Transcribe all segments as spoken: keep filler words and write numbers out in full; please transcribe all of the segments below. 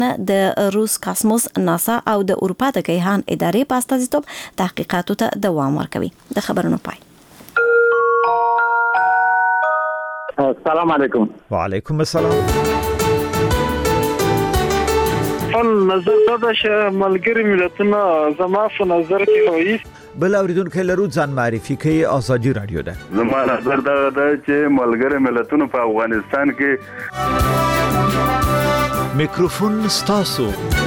د روس کاسموس ناسا او د اروپا د کیهان ادارې په استازیتوب تحقیقاتو ته دوام ورکوي. د خبرونو پای. السلام علیکم. وعلیکم السلام. خپل نظر دا چې ملګری ملتونه زما په نظر کې وایي بل اوریدونکو لرو ځان معرفي کوي. آزادي رادیو ده. زما نظر دا ده چې ملګری ملتونه په افغانستان کې میکروفون ستاسو.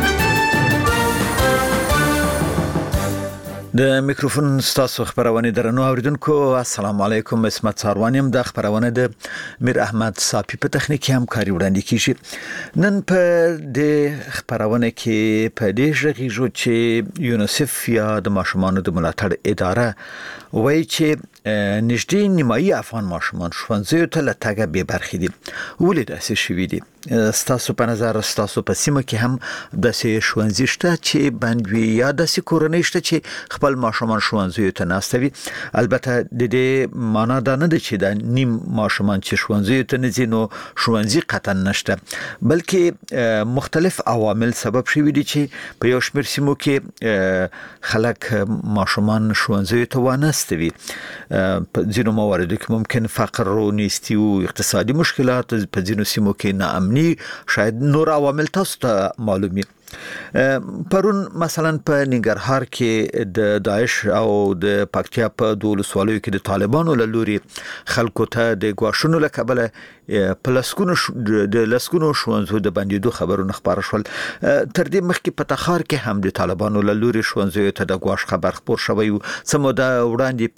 د میکروفون ستاسو خبرونه درنو اوریدونکو السلام علیکم. اسمت ساروانیم. د خبرونه د میر احمد صافی په تخنیکی همکاري وړاندې کیږي. نن په د خبرونه کې په دې ژغیږو چې یونیسف یا د ماشومانو د ملاتړ اداره وایي چې نږدې نیمایي افغان ماشومان ښوونځیو ته له تګه بې برخې دي. ولې داسې شوي دي؟ ستاسو په نظر ستاسو په سیمه کې هم داسې ښوونځي شته چې بند وي یا داسې کورنۍ شته چې خپل ماشومان ښوونځیو ته ناستوي؟ البته د دې معنا دا نه ده چې د نیم ماشومان چې ښوونځیو ته نه ځي نو ښوونځي قطعا نشته، بلکې مختلف عوامل سبب شوي دي چې په یو شمېر سیمو کې خلک ماشومان ښوونځیو ته وانستوي. په ځینو مواردو کې ممکن فقر او نیستي او اقتصادي مشکلات، په ځینو سیمو کې ناامني، شاید نور عوامل تاسو ته معلومي. پرون مثلا په ننګرهار کې د داعش او د پکتیا په دولس والو کې د طالبانو له لوري خلکو ته د ګواښونو له کبله په لسګونو د لسګونو ښوونځیو د بندیدو خبرونه خبر شول. تر دې مخکې په تخار کې هم د طالبانو له لوري ښوونځیو ته د ګواښ خبر خبر شوی و. څه موده وړاندې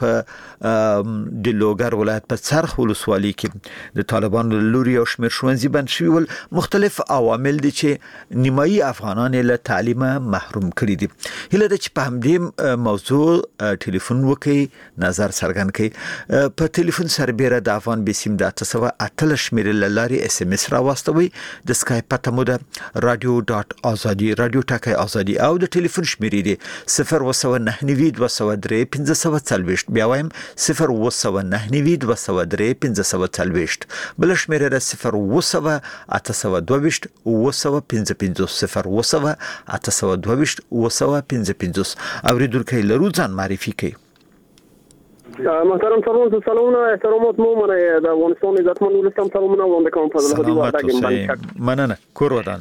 په د لوګر ولایت په څرخ ولسوالۍ کې د طالبانو له لوري یو شمېر ښوونځي بند شوي ول. مختلف عوامل دي چې نیمایي افغانان له تعلیمه محروم کړي دي. هله د چې په همدې موضوع ټلیفون وکي نظر څرګند کړي. په ټلیفون سربېره د افغان بسیم د اته سوه اتلس شمیرې لاري اس ام اس راوستوي. د سکایپ پته مو ده رادیو ډاټ ازادي رادیو ټاکي ازادي او د ټلیفون شمیرې دي صفر و سوه نهه نوي دوه سوه درې پنځه سوه څلوېښت. بیا وایم صفر و سوه نهه نوي دوه سوه درې پنځه سوه څلوېښت. بل شمیرې ده صفر و سوه اته سوه دوه ویشت و سوه پنځه پنځوس صفر و سوه اته سوه دوه ویشت و سوه پنځه پنځوس. اوریدونکو لرو ځان معرفي کوي. محترم سلام سلامونه احترامات مو منه د افغانستان عزتمن ولستم سلامونه وړاندې کوم په دغه وړاندې باندې مننه کور ودان.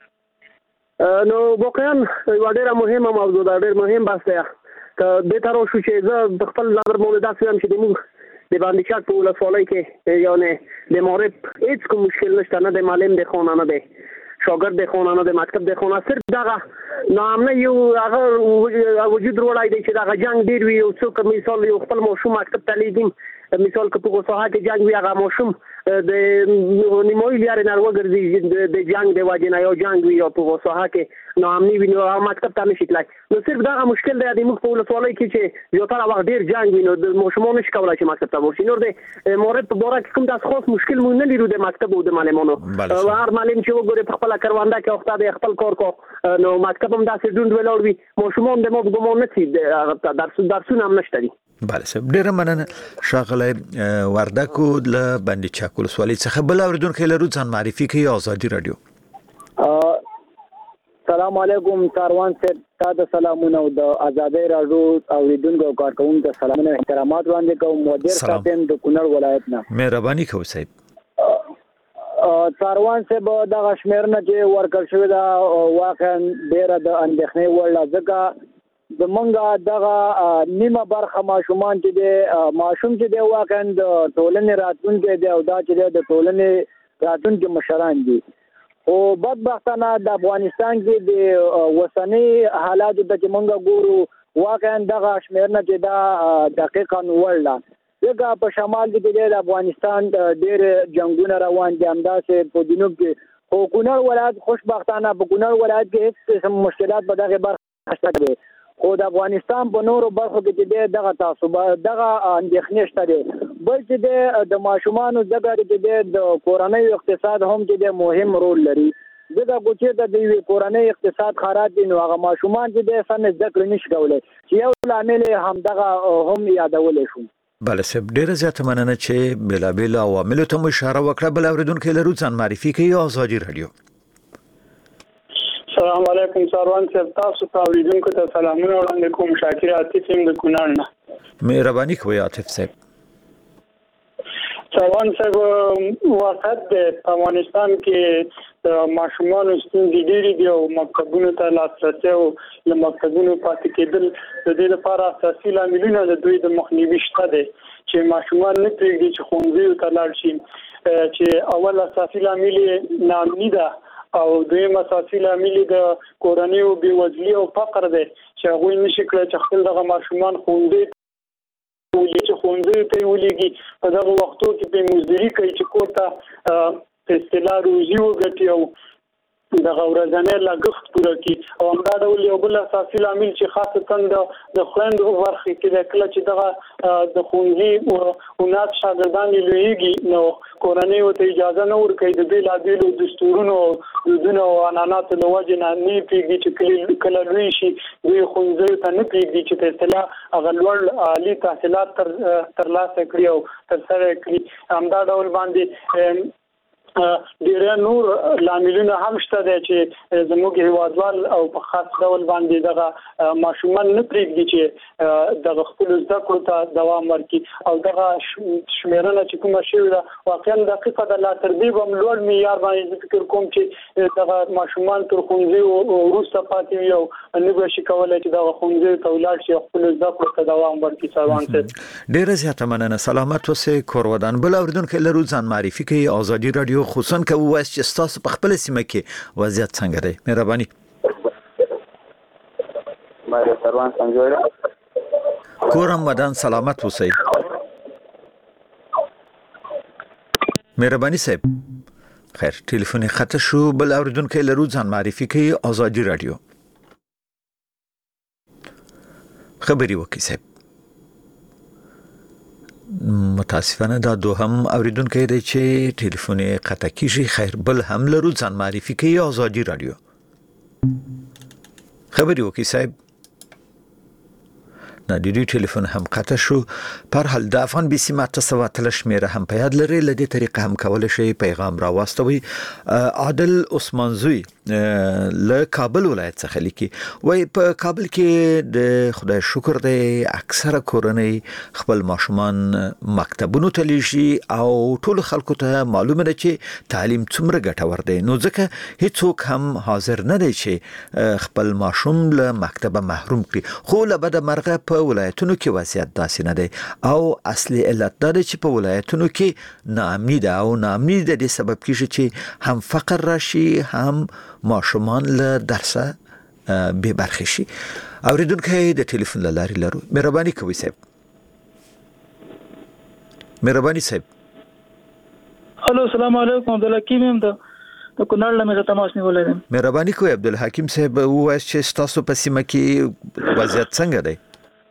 نو واقعا یو ډیره مهمه موضوع ده، ډیر مهم بحث دی. که به تر شو چې زه د خپل نظر مونږ داسې هم چې د موږ د باندې چات په ولسوالۍ کې یعنی د مورب هیڅ کوم مشکل نشته، نه د معلم د خونه نه دی شاګرد د خونه نه د مکتب د خونه، صرف دغه نامنه یو هغه وجود وړای دی چې دغه جنگ ډیر وي. او څوک مثال یو خپل ماشوم مکتب ته لیږي، مثال که په ساحه کې جنگ وي هغه ماشوم د نیمایي لارې نه وګرځي د جنگ د وجې نه، یا جنگ وي یا په ساحه کې ناامني وي نو مکتب ته نشي تللی. نو صرف دغه مشکل دی د موږ په ولسوالۍ کې چې زیاتره وخت ډیر جنگ وي نو د ماشومان نشي کولای چې مکتب ته ورشي. نور د مورد په باره کې کوم داس خاص مشکل مونږ نه لرو د مکتب او د معلمانو. هر معلم چې وګوري په خپل کرونده کې وخت د خپل کار کو نو مکتب هم داسې ډوند ولاړ وي، ماشومان د موږ ګمان نه سي درس درسونه هم نشته دي. بله صاحب ډیره مننه. ښاغلی وردکو له بندي چک ولسوالۍ څخه. بل اوریدونکی لرو ځان معرفي کوي. آزادي رادیو. سلام علیکم کاروان صاحب، تا د سلامونه او د آزادۍ رادیو اوریدونکو او کارکونکو ته سلامونه احترامات وړاندې کوم. مدیر صاحب د کونړ ولایت نه مهرباني کوئ صاحب. کاروان صاحب دغه شمیرنه چې ورکړل شوې ده واقعا ډیره د اندېښنې وړ ده، ځکه د مونږه دغه نیمه برخه ماشومان چې دی ماشوم چې دی واقعا د ټولنې راتلونکی دی او دا چې دی د ټولنې راتلونکي مشران دي. خو بدبختانه د افغانستان کې د وسنۍ حالاتو ته چې مونږ ګورو واقعا دغه شمیرنه چې دا دقیقا وړ ده، ځکه په شمال کې د افغانستان ډېر جنګونه روان دي، همداسې په جنوب کې. خو کونړ ولایت خوشبختانه په کونړ ولایت کې هېڅ قسم مشکلات په دغه برخه نشته دي. خو د افغانستان په نورو برخو کې چې دی دغه تعصب دغه اندېښنې شته دي. بل چې دی د ماشومانو زده کړې چې دی د کورنۍ اقتصاد هم چې دی مهم رول لري، ځکه که چېرته د یوې کورنۍ اقتصاد خراب وي نو هغه ماشومان چې دی سمې زده کړې نشي کولی، چې یو لامل یې همدغه هم یادولی شو. بله صاحب ډیره زیاته مننه چې بېلابېلو عواملو ته مو اشاره وکړه. بل اورېدونکی لرو ځان معرفي کوي. آزادي رادیو. السلام علیکم ساروان صاحب، تاسو ته اوریدونکو ته سلامونه وړاندې کوم. شاکر عاطف یم د کونړ نه. مهرباني کوئ عاطف صاحب. ساروان صاحب، واقعیت د افغانستان کې د ماشومانو ستونزې ډېرې دي او مکتبونو ته لاسرسی او له مکتبونو پاتې کېدل د دې لپاره اساسي لاملونه د دوی د مخنیوي شته دی چې ماشومان نه پرېږدي چې ښوونځیو ته لاړ شي. چې اول اساسي لامل یې ناامني ده او دویم اساسي لامل د کورنۍ او بېوزلي او فقر دی چې هغوی نشي کړی چې خپل دغه ماشومان ښوونځي ولې چې ښوونځیو ته یې ولېږي. په دغه وختو کې پرې مزدوري کوي چې کور ته په اصطلاح روزي وګټي او دغه ورځنی لګښت پوره کړي. او همدا ډول یو بل اساسي لامل چې خاصتا د خویندو په برخه کې دی، کله چې دغه د ښوونځي اولاد شاګردان یې لویېږي نو کورنۍ ورته اجازه نه ورکوي د بېلابېلو دستورونو او دودونو او عنعناتو له وجې نه نه یې پرېږدي چې کله لوی شي دوی ښوونځیو ته نه پرېږدي چې په اصطلاح هغه لوړ عالي تحصیلات ترلاسه کړي او ترسره کړي. همدا ډول باندې ډېر نور لاملونه هم شته دی چې زموږ هیوادوال او په خاص ډول باندې دغه ماشومان نه پرېږدي چې دغه خپلو زده کړو ته دوام ورکړي. او دغه شمېرنه چې کومه شوې ده واقعا دقیقه ده، لا تر دې به هم لوړ معیار باندې زه فکر کوم چې دغه ماشومان تر ښوونځیو وروسته پاتې وي او نه به شي کولی چې دغه ښوونځیو ته ولاړ شي او خپلو زده کړو ته دوام ورکړي. سروان صاحب ډېره زیاته مننه. سلامت اوسئ کور ودان. بل اورېدونکی لرو، ځان معرفي کوي. ازادي راډیو خصوصا که وایي چې تاسو په خپل سیمه کې وضعیت څنګه دی؟ مهرباني. ماره سروان څنګه کورم ودان، سلامت اوسئ. مهرباني صاحب. خیر ټلیفون خطا شو. بل اوریدونکو لرو، ځان معرفي کوي. ازادي رادیو خبري وکي صاحب. متاسفانه دا دوهم اوریدونکو دی چې ټلیفون قطع کیږي. خیر بل هم لرو، ځان معرفي کوي. ازادي رادیو خبري وکي صاحب. نادری ټلیفون هم قطع شو. پر حال د افغان بي سي ماته سواتل شمیره هم په یاد لري. لدې طریقه هم کولای شي پیغام را واستوي. عادل عثمانزوی له کابل ولایت څخه لیکي، وای په کابل کې د خدای شکر دی اکثره کورنۍ خپل ماشومان مکتبونو ته لیږي او ټول خلکو ته معلومه ده چې تعلیم څومره ګټور دی، نو ځکه هیڅوک هم حاضر نه دی چې خپل ماشوم له مکتبه محروم کړي. خو له بده مرغه په ولایتونو کې وضعیت داسې نه دی او اصلي علت دا دی چې په ولایتونو کې ناامني ده او ناامني د دې سبب کیږي چې هم فقر راشي هم ماشومان له درسه بې برخې شي. اوریدونکي د ټلیفون له لارې لرو. مهرباني کوئ صاحب. مهرباني صاحب. الو السلام علیکم. عبدالحکیم یم د کونړ له مې تماس نیولې ده. مهرباني کوئ عبدالحکیم صاحب، وایي چې تاسو په سیمه کې وضعیت څنګه دی؟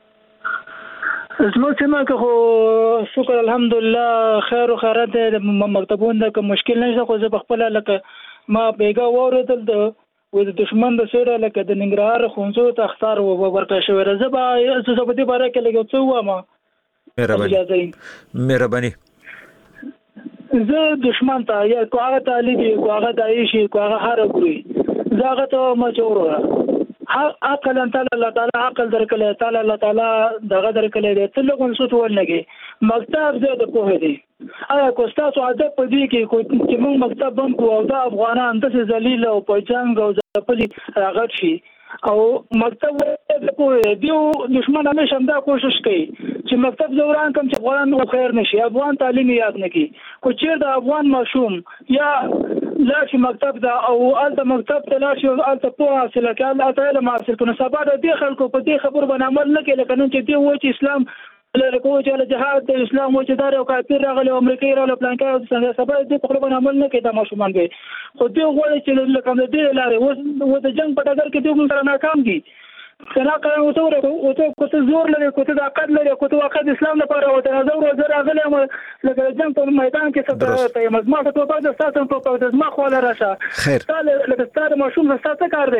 زموږ سیمه کې خو شکر الحمدلله خیر او خیرات دی. مکتبونو کې مشکل نشته، خو زه په خپل لکه ما بیګا وردل د و د دشمن د سره لکه د ننګرهار خونځو ته اختار ورکړ شوی. زه به زه په دې باره کې لګو څه وایم. مهرباني مهرباني زه دشمن ته یا کوغه طالبي کوغه دایشي کوغه هر ګوري زاغه ته مجوره عقل انت الله تعالی عقل درکله تعالی الله تعالی دغه درکله دې ته لګون څه ټول لګي. مکتب زه د پوهې دي آیا کو تاسو عادت پدې کې چې موږ مکتب بم کو او دا افغانان د ذلیل او په جنگ او ځپلي راغټ شي او مکتب د پوهې دیو دشمن همیشه همدا کوشش کوي چې مکتب زوران کم چې افغان نو خیر نشي، افغان تعلیم یاد نکي. کو چیر د افغان ماشوم یا لاشي مکتب دا او الته مکتب ته لاشي الته په حاصل کړه الته علم حاصل کړه. سبا د دې خلکو په دې خبر باندې عمل نه کوي، لکه نن چې دی وایي چې اسلام لکه وایي چې جهاد د اسلام وایي چې دا یو کافر راغلی او امریکایي راغلی پلان کوي څنګه سبا دې په خپل باندې عمل نه کوي. دا ماشومان به خو دې وایي چې لکه دې لارې و د جنگ په ډګر کې دوی سره ناکام دي. څنګه کوي او ته او ته کوته زور لري کوته د عقد لري کوته عقد اسلام لپاره او ته زور زور راغلی لکه جنگ په میدان کې څه ته مزما ته په پاتې ستاسو په پاتې مزما خو لراشه خیر لکه ستاره ماشوم ستاسو کار دی.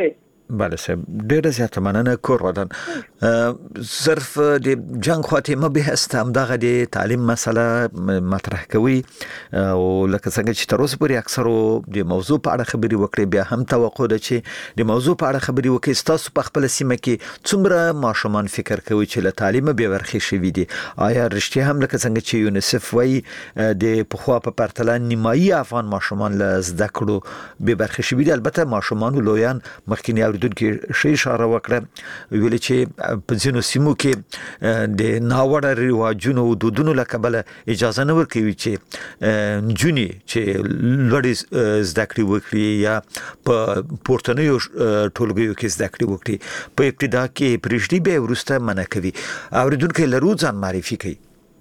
بله صاحب ډیره زیاته مننه کور ودان صرف د جنگ خاتمه به است هم دغه د تعلیم مسله مطرح کوي او لکه څنګه چې تر اوسه پورې اکثرو د موضوع په اړه خبري وکړي بیا هم توقع ده چې د موضوع په اړه خبري وکړي تاسو په خپل سیمه کې څومره ماشومان فکر کوي چې له تعلیمه به ورخي شوي دي آیا رښتیا هم لکه څنګه چې یونیسف وایي د پخوا په پرتله نیمایي افغان ماشومان له زده کړو به ورخي شوي دي البته ماشومان ولویان مخکینی کې شي اشاره وکړه ویل چې په ځینو سیمو کې د ناوړه رواجونو او دودونو له کبله اجازه نه ورکوي چې جونی چې لړ زده کړې وکړي یا په پورتنیو ټولګیو کې زده کړې وکړي په ابتدا کې پرېږدي به ورسته منع کوي اوریدونکو لرو ځان معرفي کوي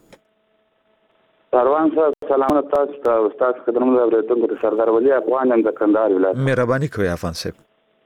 سروان صاحب سلام تاسو ته استاد خدمت اوریدونکو ته سردار ولی افغان هم د کندهار ولایت مهرباني کوي افغان صاحب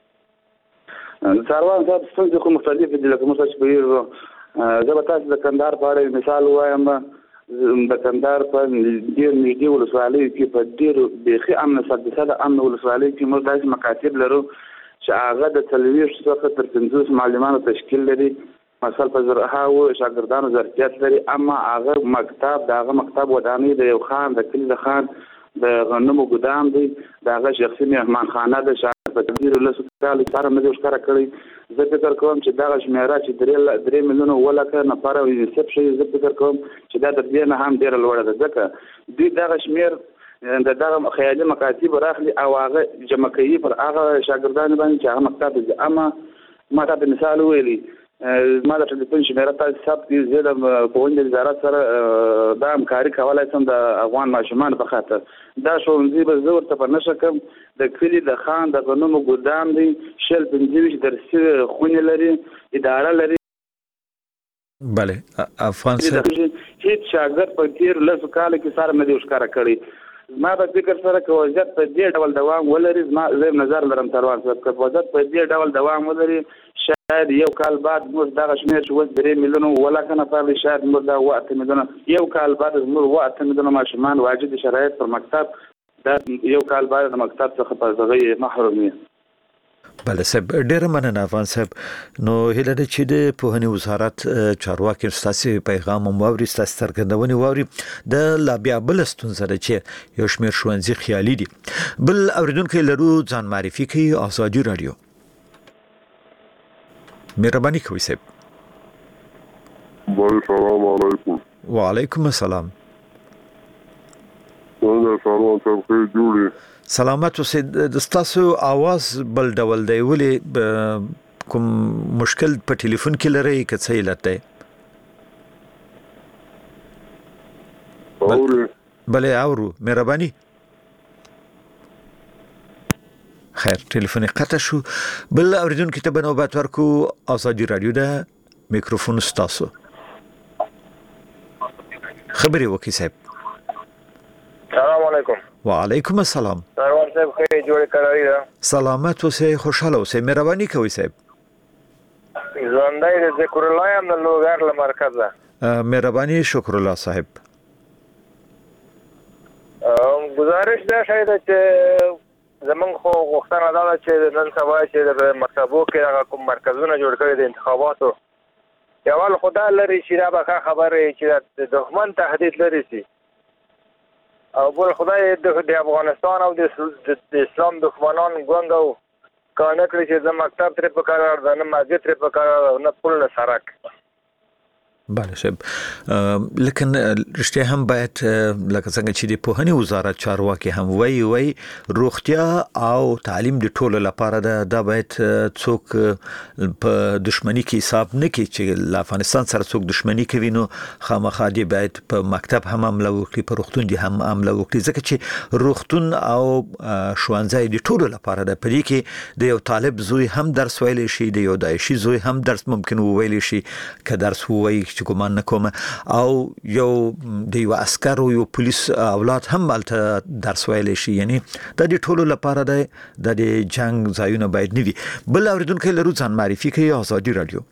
سروان صاحب څنګه کوم مختلف دي لکه موږ چې ویل زه به تاسو د کندهار په اړه مثال وایم د کندهار په ډیر نږدې ولسوالۍ کې په ډیر بيخي امن صدسه د امن ولسوالۍ کې موږ داسې مکاتب لرو چې هغه د څلوېښت څخه تر پنځوس معلمانو تشکیل لري مثلا په زرها او شاګردانو ظرفیت لري اما هغه مکتب دغه مکتب ودانۍ د یو خان د کلی د خان د غنمو ګدام دی دغه شخصي مهمان خانه د په تدبیر له سکال لپاره مې ښکارا کړی زه فکر کوم چې دا شمیره چې درې درې میلیونه ولکه نه لپاره یونیسف شي زه فکر کوم چې دا د دې نه هم ډیر لوړه ده ځکه دوی دا شمیر د دغه خیالي مکاتب راخلي او هغه جمع کوي پر هغه شاګردان باندې چې هغه مکتب دي اما ما ته په مثال ویلي ما د ټلیفون شمیره تاسو ثبت دي زه د پوهنې وزارت سره دا همکاري کولای شم د افغان ماشومان په خاطر دا ښوونځي به زه ورته په نښه کړم د کلي د خان د غنمو ګدام دی شل پنځه ویشت درسي خونې لري اداره لري بله افغان صاحب هیڅ شاګرد په تیر لسو کال کې سره مې د ښکارا کړی ما په فکر سره که وضعیت په دې ډول دوام ولري زما زه نظر لرم سروان صاحب که وضعیت په دې ډول دوام ولري شاید یو کال بعد موږ دغه شمېر چې اوس درې میلیونه ولکه نفر شاید موږ دا اووه اته میلیونه یو کال بعد موږ اووه اته میلیونه ماشومان واجد شرایط پر مکتب دا یو کال بعد د مکتب څخه په دغه محروم دي بله صاحب ډیره مننه افغان صاحب نو هیله ده چې د پوهنې وزارت چارواکي ستاسو پیغام هم واوري ستاسو څرګندونې واوري د لا بیا بل ستونزه ده چې یو شمېر ښوونځي خیالي دي بل اوریدونکو لرو ځان معرفي کوي ازادي رادیو مهرباني کوي صاحب السلام علیکم وعلیکم السلام څنګه سلام صاحب جوړي سلامت اوسئ د تاسو आवाज بل ډول دی ولې کوم مشکل په ټلیفون کې لري که څه علت دی اورو بله اورو مهرباني خیر ټلیفون قطع شو بل اوریدونکو ته بنوبت ورکو ازادي رادیو ده میکروفون ستاسو خبري وکي صاحب السلام علیکم وعلیکم السلام سروان صاحب خیر جوړ کړی دا سلامت اوسئ خوشاله اوسئ مهرباني کوي صاحب ژوندۍ د ذکر الله هم د لوګر له مرکز ده مهرباني شکر الله صاحب گزارش دا شاید چې زمون خو غوښتنه دا ده چې نن سبا چې د مکتبو کې هغه کوم مرکزونه جوړ کړي د انتخاباتو یوال خدا لري چې دا به خبره چې د دښمن تهدید لري سي او بل خدای د افغانستان او د اسلام دښمنان ګونګو کانه کړی چې د مکتب تر په قرار ده نه مسجد تر په قرار نه پل نه سړک بله صاحب لیکن رښتیا هم باید لکه څنګه چې د پوهنې وزارت چارواکي هم وایي وایي روغتیا او تعلیم د ټولو لپاره ده دا باید څوک په دښمنۍ کې حساب نه کوي چې له افغانستان سره څوک دښمنۍ کوي نو خامخا دی باید په مکتب هم حمله وکړي په روغتون دی هم حمله وکړي ځکه چې روغتون او ښوونځی د ټولو لپاره ده په دې کې د یو طالب زوی هم درس ویلی شي د یو داعشي زوی هم درس ممکن وویلی شي که درس ووایي چې ګمان نکوم او یو د یو عسکر او یو پولیس اولاد هم مالته درس ویلی شي یعنی د دې ټولو لپاره د د جنگ ځایونه باید نه وي بل اوریدونکو لرو ځان معرفي کوي ازادي رادیو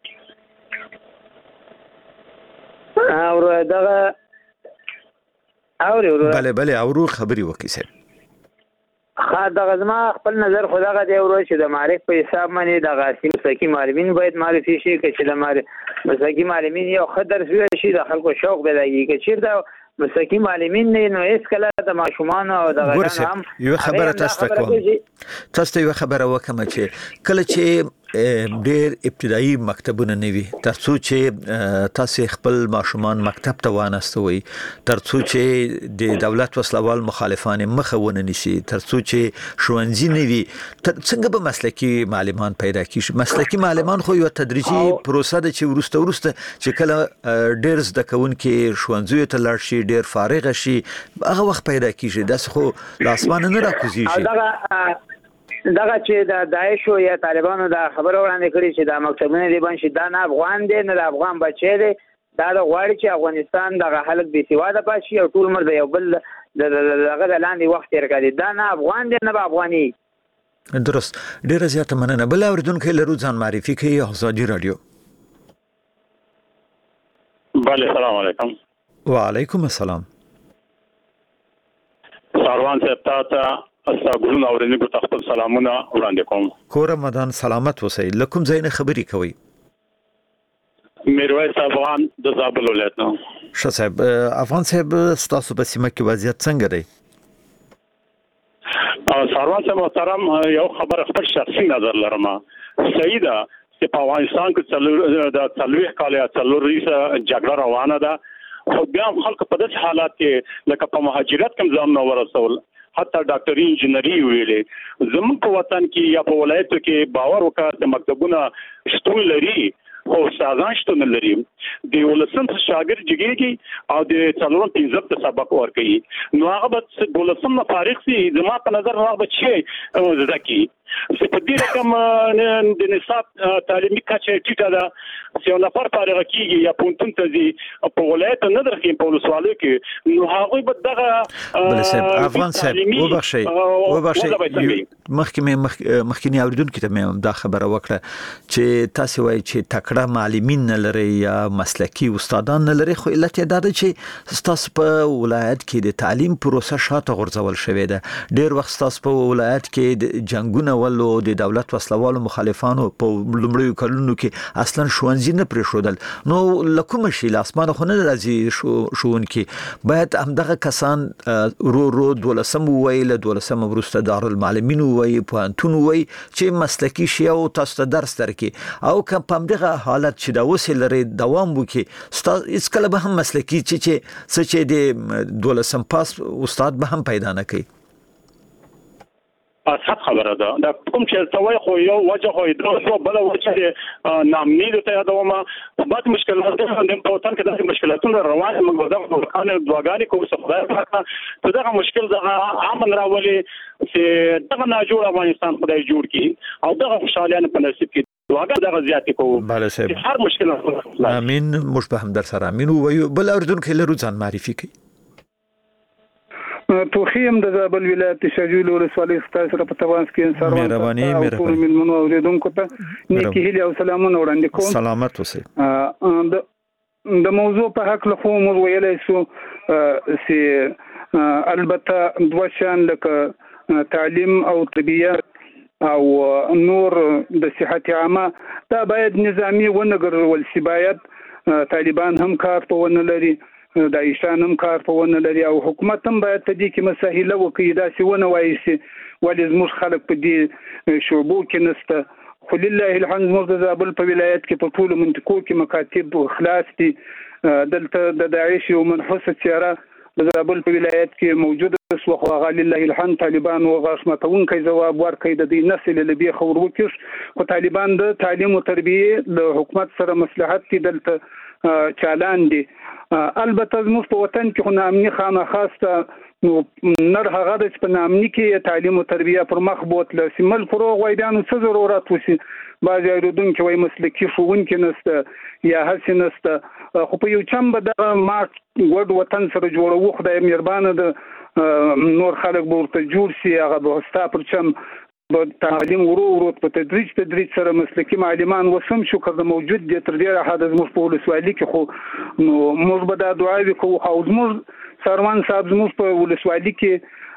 اور دغه اور بله بله اورو خبري وکي صاحب خا دغه زما خپل نظر خدای دی ورو چې د معرف په حساب باندې د غاسي مسلکی معلمین باید معرفي شي چې د معرف مسلکی معلمین یو خدر شي د خلکو شوق بدایي چې چیرته مسلکی معلمین نه نو هیڅ کله د ماشومان او د غټان هم یو خبره تاسو ته کوم تاسو یو خبره وکم چې کله چې ډېر ابتدایي مکتبونه نه وي ترڅو چې تاسو خپل ماشومان مکتب ته وانستوي ترڅو چې د دولت وسلوال مخالفان مخونه نشي ترڅو چې ښوونځي نه وي څنګه به مسلکی معلمان پیدا کیږي مسلکی معلمان خو یو تدریجي پروسه ده چې ورسته ورسته چې کله ډېر زده کوونکي ښوونځي ته لاړ شي ډېر فارغ شي هغه وخت پیدا کیږي داس خو لاسمان نه راکوزيږي دغه چې د داعش او یا طالبانو دا خبر وړاندې کړی چې دا مکتبونه دی باندې دا نه افغان دی نه افغان بچی دی دا د غواړي چې افغانستان دغه خلک بي سواده پاشي او ټول مر د یو بل دغه د لاندې وخت تیر کړي دا نه افغان دی نه افغاني درست ډیره زیاته مننه بل اوریدونکو لرو ځان معرفي کوي ازادي رادیو بله سلام علیکم وعلیکم السلام ساروان صاحب تاسو استغفرون اوریدونکو ته خپل سلامونه وړاندې کوم کور رمضان سلامت اوسئ لکم زین خبري کوي میرویس افغان د زابل ولایت نو ښه صاحب افغان صاحب تاسو په سیمه کې وضعیت څنګه دی ساروان صاحب محترم یو خبر خپل شخصي نظر لرم صحیح ده چې په افغانستان کې څلور د څلويخ کال یا څلور ریسه جګړه روانه ده خو بیا خلک په داسې حالات کې لکه په مهاجرت کې ځان نو ورسول حتی ډاکټري انجنیری ویلې زموږ په وطن کې یا په ولایتو کې باور وکړه د مکتبونه شتون لري او استادان شتون لري د ولسم شاګرد جګیږي او د څلورم پنځم ته سبق ورکوي نو هغه به د ولسم نه فارغ سي زما په نظر هغه به شي زده کی چې په دې رقم د نصاب تعلیمي کچه ټیټه ده چې یو نفر فارغ کیږي یا پونتون ته ځي په ولایت نه درخې په ولسوالۍ کې نو هغه به دغه بل صاحب افغان صاحب وبخشي وبخشي مخکې مخکې اوریدونکو ته مې دا خبره وکړه چې تاسو وایي چې تکړه معلمین نه لري یا مسلکی استادان نه لري خو علت دا ده چې تاسو په ولایت کې د تعلیم پروسه شاته غورځول شوې ده ډېر وخت تاسو په ولایت کې د جنگونه ولو د دولت وسلوالو مخالفانو په لومړیو کلونو کې اصلا ښوونځي نه پرېښودل نو لکه شي لاسمانه خو نه راځي شوون کې باید همدغه کسان رو رو دولسم ویل دولسم وروسته دارالمعلمین وی پوهنتون وی چې مسلکی شي او تاسو ته درس درکې او که په همدغه حالت چې دا اوس لري دوام وکړي ستاسو هیڅ کله به هم مسلکی چې چې څه چې د دولسم پاس استاد به هم پیدا نه کوي اصحاب خبره ده دا کوم چې توای خو یو وجه خو د بل وجه نامنی ته یادومه په بعد مشکلات د په وطن کې د مشکلاتونو روانه موږ د ورکانه دواګانی کوم څه خدای پاک ته دا مشکل د عامل راولي چې دغه ناجوړ افغانستان خدای جوړ کړي او دغه خوشالیانه په نصیب کې دواګه دغه زیاتې کوو بله صاحب هر مشکل امين مش به هم در سره امين وي بل اردن کې لرو ځان معرفي کوي توخیم د زابل ولایت شجول ولسوالۍ ستاسو سره په تواس کې سره مهرباني مهرباني من منو اوریدونکو ته نیکی هیله او سلامونه وړاندې کوم سلامت اوسئ د د موضوع په حق له خو مو ویلای سو چې البته دوه شان لکه تعلیم او تربیه او نور د صحت عامه دا باید نظامی ونګرول سی باید طالبان هم کار په ونه لري د ایشانم کار په ونه لري او حکومت هم باید ته دې کې مساهله وکړي دا سی ونه وایي ولې زموږ خلک په دې شعبو کې نسته خو لله الحمد زموږ د زابل په ولایت کې په ټولو منطقو کې مکاتب خلاص دي دلته د داعش او منحوسه څیره د زابل په ولایت کې موجوده سو خو غا لله الحمد طالبان او غاښمتون کوي جواب ورکړي د دې نسل لبي خبر وکړي خو طالبان د تعلیم او تربیه د حکومت سره مصلحت کې دلته چالان دي البته زموږ په وطن کې خو نامني خامه خاصه نو نر هغه د په نامني کې تعلیم او تربیه پر مخ بوتله سیمل فروغ وایدانو څه ضرورت وسی بعض ایرودونکو وای مسلکی ښوونکي نسته یا هڅه نسته خو په یو چم به د ما ګډ وطن سره جوړو خدای مهربانه د نور خلک ورته جوړ سي هغه به ستا پر چم د تعلیم ورو ورو په تدریج تدریج سره مسلکی معلمان وسم شو کړه موجود دي تر ډیره حد زموږ په ولسوالۍ کې خو نو موږ به دا دعا وکړو او زموږ سروان صاحب زموږ په ولسوالۍ کې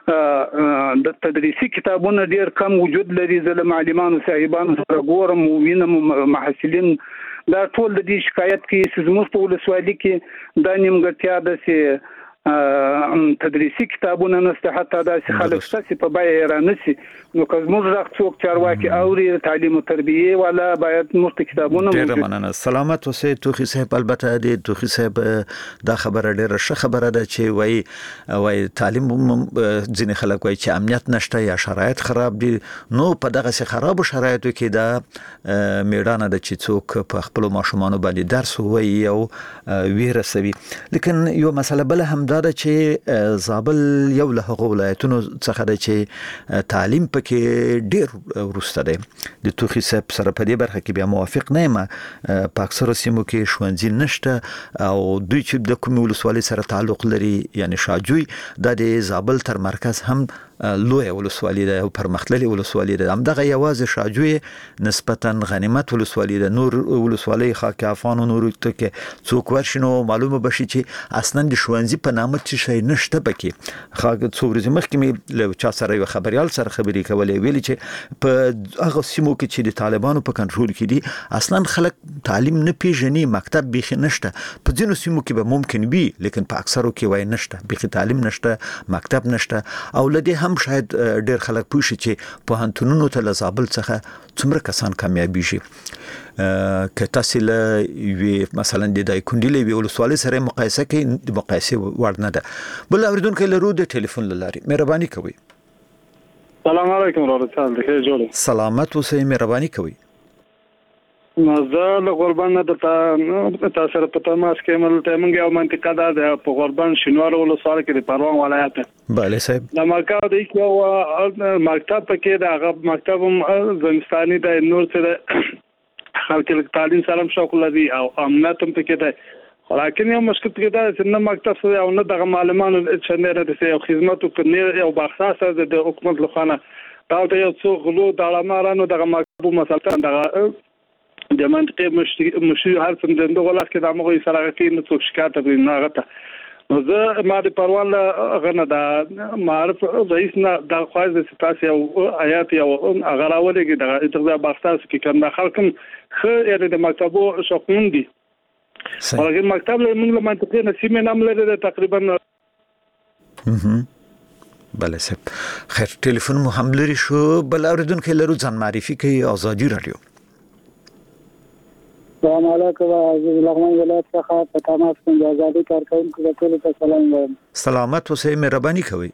د تدریسي کتابونو ډیر کم وجود لري. زه له معلمانو صاحبانو سره ګورم او وینم محصلین دا ټول د دې شکایت کوي چې زموږ په ولسوالۍ کې دا نیمګړتیا ده چې تدریسي کتابونه نشته، حتی دا چې خلک ستاسو په بای رانسي. نو که موږ راځو څوک چارواکي اوري تعلیم او تربیه والا باید موږ کتابونه ډیر مننه. سلامت اوسئ توخی صاحب. البته د توخی صاحب دا خبره ډیره ښه خبره ده چې وای وای تعلیم ځینې خلک وای چې امنیت نشته یا شرایط خراب دي. نو په دغه سي خراب شرایطو کې دا میړانه د چې څوک په خپل ماشومان باندې درس وایي او ویرسوي. لیکن یو مسله بل هم دا ده چې زابل یو له هغو ولایتونو څخه ده چې تعلیم پکې ډیر ورسته دی. د توخی صاحب سره په دې برخه کې بیا موافق نه یم. په اکثر سیمو کې ښوونځي نشته او دوی چې د کوم ولسوالۍ سره تعلق لري یعنی شاجوی د زابل تر مرکز هم لوی ولسوالۍ ده او پرمختللي ولسوالۍ ده. همدغه یوازې شاجوی نسبتا غنیمت ولسوالۍ ده. نور ولسوالۍ خاک افغان او نور ته کې څوک ورشنو معلومه بشي چې اصلا د ښوونځي په نامه څه شي نشته پکې. خاک څو ورځې مخکې مې له چا سره یو خبريال سره خبرې کولې ویلي چې په هغه سیمو کې چې د طالبانو په کنټرول کې دي اصلا خلک تعلیم نه پیژني، مکتب بيخي نشته. په ځینو سیمو کې به ممکن وي لیکن په اکثرو کې وای نشته، بيخي تعلیم نشته، مکتب نشته. او لدې هم شاید ډېر خلک پوښي چې په هانتونونو ته لزابل څخه څومره کسان کامیابی شي. که تاسو له وی مثلا د دایکوندی له ولسوالۍ سره مقایسه کوي د مقایسه وړ نه ده. بل اوریدونکو له رو د ټلیفون لاري مهرباني کوي. سلام علیکم ورحمت الله وبرکاته. سلامت اوسئ، مهرباني کوي. مزه له قربان د تاسو سره په تماس کې ملته موږ یو منطقه ده په قربان شینوار ولسوالۍ کې د پروان ولایت. bale صاحب. د مکتب د یو مکتب کې د هغه مکتب زمستاني د نور سره خلک تعلیم سره شوق لري او امنیت هم پکې ده. لکه یو مشکل کې ده چې نه مکتب سره او نه د معلمانو چې نه د یو خدماتو کې یو بخصاصه د حکومت لخوا دا یو څو غلو د علماءانو د مکتب مثلا د د منطقې مشي هر څه د دغه لاس کې د امغه سره کې نه څوک شکایت کوي نه غته. نو زه ما د پروان غنه د معرف رئیس نه د خواز د سپاسي او آیات او غراولې کې د اتغذا بخصاص کې کوم خلکم خو یې د مکتبو شوقون دي. ولکه مکتب له موږ له منطقې نسیمه نام لري تقریبا. bale صاحب. خیر ټلیفون مو هم لري شو. بل اوریدونکو لرو ځان معرفي کوي. آزادي رادیو. السلام علیکم. عزیز لغمان ولایت څخه په تماس کې د آزادي کارکونکو ته ټول ته سلام وایم. سلامت اوسئ، مهرباني کوي.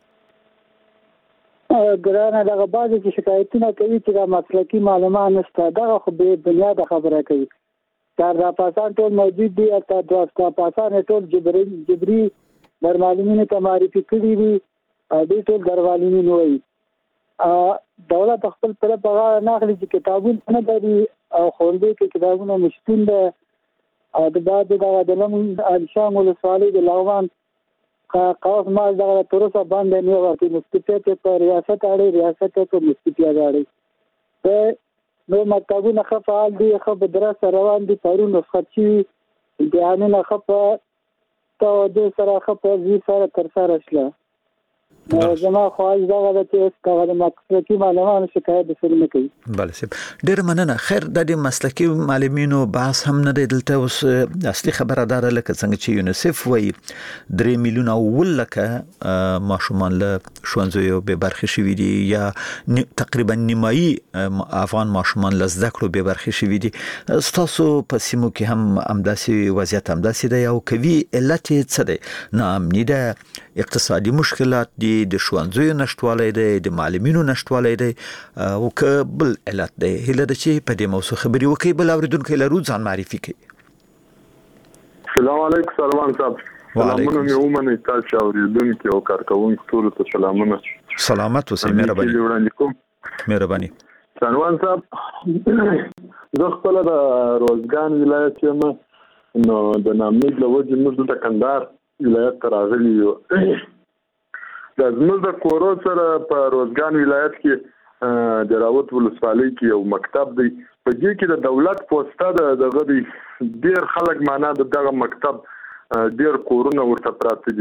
ګرانه دغه بعضی چې شکایتونه کوي چې د مسلکي معلومات نشته، دغه خو به بنیاد خبره کوي. تر دا پاسان ټول موجود دي، تر دا پاسان ټول جبري جبري در معلومینه ته معرفي کړی دي، دې ټول دروالیمین وایي. دولت خپل پر په ناخلي چې کتابونه نه لري او خوندې کې کتابونه مشتون ده. او د بعد دغه د لمن الشام ولسوالۍ د لغمان قاف ما دغه تروسه باندې نه ورته مستفید په ریاست اړه ریاست ته مستفید اړه ته نو مکتبونه خفعال دي، خو درس روان دي، پرون خرچي امتحانونه خفه ته د سره خفه زی سره تر سره شله. زما خواهش دا غواړم چې هغه مسلکي معلمان شکایت وسره نه کوي. bale صاحب ډیر مننه. خیر د مسلکي معلمینو بحث هم نه دی دلته. اوس اصلي خبره ده لکه څنګه چې یونیسف وایي درې میلیونه ولکه ماشومان له ښوونځیو به برخه شوي دي یا تقریبا نیمایي افغان ماشومان له زده کړو به برخه شوي دي. تاسو په سیمو کې هم همداسې وضعیت همداسې دی او کوي علت څه دی؟ ناامني ده، اقتصادي مشکلات دي، د ښوونځیو نشټوالی دی، د معلمینو نشټوالی دی او که بل علت دی؟ هیله ده چې په دې موضوع خبرې وکړي. بل اوریدونکو لرو ځان معرفي کړي. سلام علیکم سلمان صاحب. سلامونه مې ومنئ تاسو اوریدونکو او کارکونکو ټول ته سلامونه. سلامت اوسئ، مهرباني. مهرباني. سلمان صاحب زه خپل د روزګان ولایت یم، نو د نامید له وجې موږ د کندهار ولایت ته راغلي یو. د زموږ د کورو سره په روزګان ولایت کې د راوت ولسوالۍ کې یو مکتب دی. په دې کې د دولت پوسټه د دغه دی ډېر خلک معنا د دغه مکتب ډېر کورونه ورته پراته دي.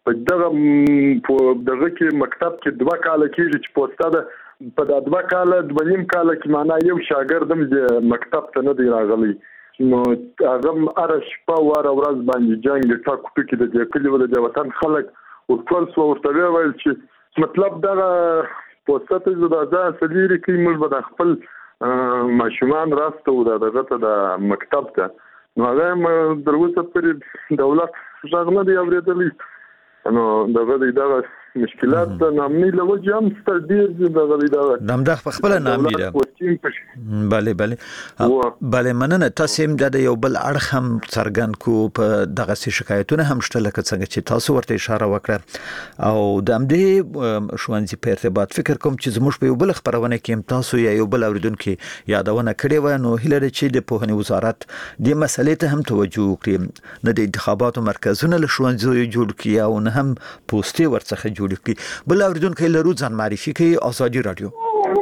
په دغه په دغه کې مکتب کې دوه کال کېږي چې پوسټه ده په د دوه کال د بلیم کال کې معنا یو شاګرد هم د مکتب ته نه دی راغلی نو هغه هر شپه واره ورځ باندې جنګ ټاکو ټکی د دې کلی ول د وطن خلک ورټول سو ورته ویل چې مطلب دغه پوسټه ته د ځان سلیری کې موږ به خپل ماشومان راستو دغه ته د مکتب ته نو هغه دروازه پر دولت څنګه دی اوریدلې نو دغه دغه مشکلات د نامني لوجه هم ستر ډیر دغه دغه نامده خپل نامني ده bale bale bale مننه تاسو هم د یو بل اړخ هم څرګند کو په دغه شکایتونه هم شته لکه څنګه چې تاسو ورته اشاره وکړه او د امدې شوانځي په ارتباط فکر کوم چې زموږ په یو بل خبرونه کې هم تاسو یا یو بل اوریدونکو یادونه کړې و نو هیله چې د پوهنې وزارت د مسلې ته هم توجه وکړي نه د انتخاباتو مرکزونه له شوانځي جوړ کړي او نه هم پوسټي ورڅخه جوړ کړي بل اوریدونکو لرو ځان معرفي کوي ازادي رادیو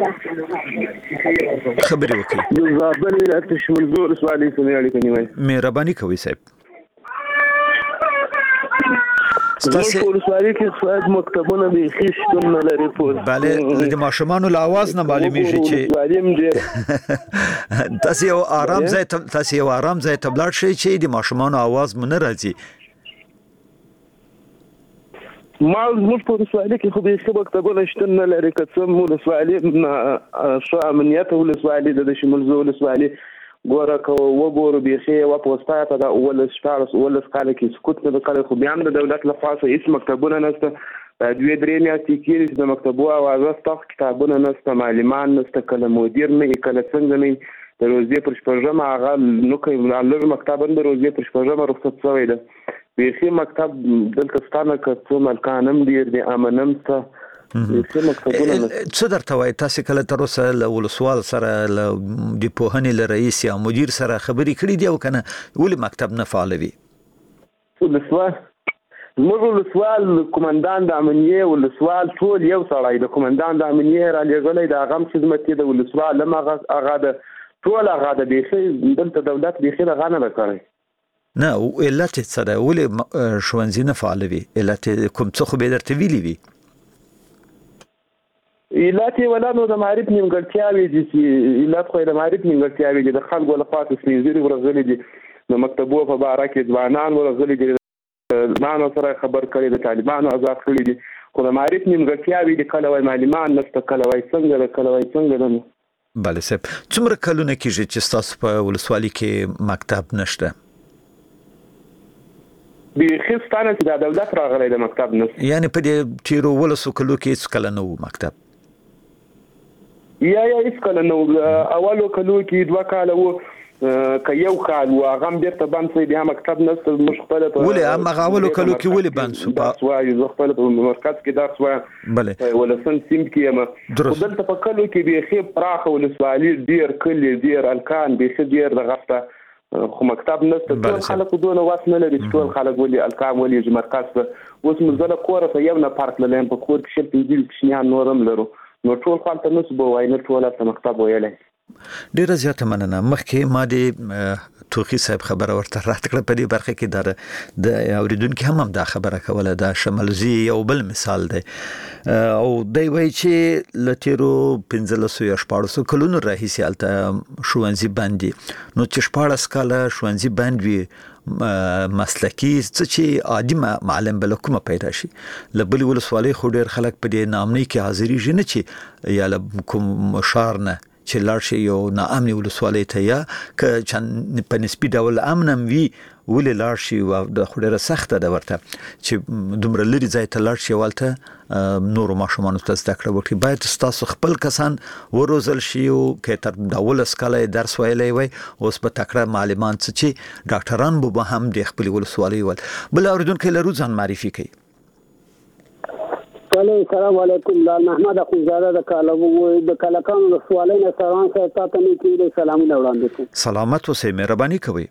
خبري وکړي د زابل ولایت شمولزور سوالي سمې اړیکې نیوي مهرباني کوي صاحب ستاسو ولسوالۍ کې سواد مکتبونه به خېشتون نه لري پوز bale د ماشومان له आवाज نه معلومیږي چې تاسو یو آرام ځای تاسو یو آرام ځای ته بلار شي چې د ماشومان आवाज مونږ نه راځي ما زموږ په ولسوالۍ کې خو به څه مکتبونه شتون نه لري که څه ولسوالۍ ښه امنیت ولسوالۍ د شمولزو ولسوالۍ ګوره که وګورو بیخي یوه پوسټه ته د اوولس شپاړس اوولس کاله کې سکوت نه ده کړی خو بیا هم د دولت له خوا هېڅ مکتبونه نشته دوې درې میاشتې کېږي چې د مکتبو اوازه ستا کتابونه نشته معلمان نشته کله مدیر نه وي کله څنګه نه وي د روزې پر شپږمه هغه نوکی لږ مکتب هم د روزې پر شپږمه رخصت شوی ده بیخي مکتب دلته ستانه که څو ملکان هم ډېر دي امن هم شته څه درته وایي تاسو کله تر اوسه له ولسوال سره له د پوهنې له رئیس یا مدیر سره خبرې کړې دي او کنه ولې مکتب نه فعال وي ولسوال زموږ ولسوال کمانډان د امنیه ولسوال ټول یو سړی د کمانډان د امنیه را لېږلی د هغه هم خدمت د ولسوال هم هغه د ټول هغه د بیخي دلته دولت بیخي دغه نه ده کړی نه علت څه ده ولې ښوونځي نه فعال وي علت کوم څه خو به درته ویلي وي علت یې ولا نو د معرف نیمګړتیاوې دي چې علت خو د معرف نیمګړتیاوې دي د خلکو له خوا سپین ږیري ورغلي دي د مکتبو په باره کې ځوانان ورغلي دي ځوانانو سره خبر کړي د طالبانو آزاد کړي دي خو د معرف نیمګړتیاوې دي کله وایي معلمان نشته کله وایي څنګه ده کله وایي څنګه ده بله صاحب څومره کلونه کېږي چې ستاسو په ولسوالۍ کې مکتب نشته بیخي ستانه چې د دولت راغلی د مکتب نشته یعنې په دې تېرو ولسو کلو کې هېڅ کله نه و مکتب یا یا هیڅ کله نو اولو کلو کې دوه کاله و که یو کال و هغه هم بیرته بند شوی بیا مکتب نشته زموږ خپله ولې هماغه اولو کلو کې ولې بند شو درس وایو زه خپله په مرکز کې درس وایم بلې ولسم سیند کې یم خو دلته په کلو کې بیخي پراخه ولسوالي ډېر کلي ډېر الکان بیخي ډېر دغه شته خو مکتب نشته ټول خلک دونه وس نه لري چې ټول خلک ولي الکام ولي مرکز ته اوس موږ زه له کوره په یو نه پارک لایم په کور کې شل پنځه کوچنیان نور هم لرو نو ټول خلک ته نسو به وایي نه ټول ته مکتب ویلی ډیره زیاته مننه مخکې ما د توخي صاحب خبره ورته رات کړه په دې برخه کې د اوریدونکو هم هم دا خبره کوله دا شمالزي یو بل مثال دی او دی وایي چې لتیرو پنځلسو یا شپاړسو کلونو راهیسې هلته ښوونځي بند دي نو چې شپاړس کاله ښوونځي بند وي مسلکی څه چې عادي معلم بل کومه پیدا شي لبل ولسوالۍ خو ډیر خلک په دې نامنۍ کې حاضرېږي نه چې یا کوم شار نه چې لاړ شي یو ناامنې ولسوالۍ ته یا که په نسبي ډول امن وي ولې لاړ شي او د خو ډېره سخته ده ورته چې دومره لرې ځای ته لاړ شي هلته نورو ماشومانو ته زده کړه وکړي باید ستاسو خپل کسان وروزل شي او که تر دولس کاله یې درس ویلی وی اوس به تکړه معلمان څه چې ډاکټران به هم د خپلې ولسوالۍ ول بل اورېدونکی لرو ځان معرفي کوي السلام علیکم لال محمد اخوزاده د کالو د کلکان ولسوالۍ نه سروان صاحب تاسو ته کېږي سلامونه وړاندې کوم سلامت اوسئ مهرباني کوئ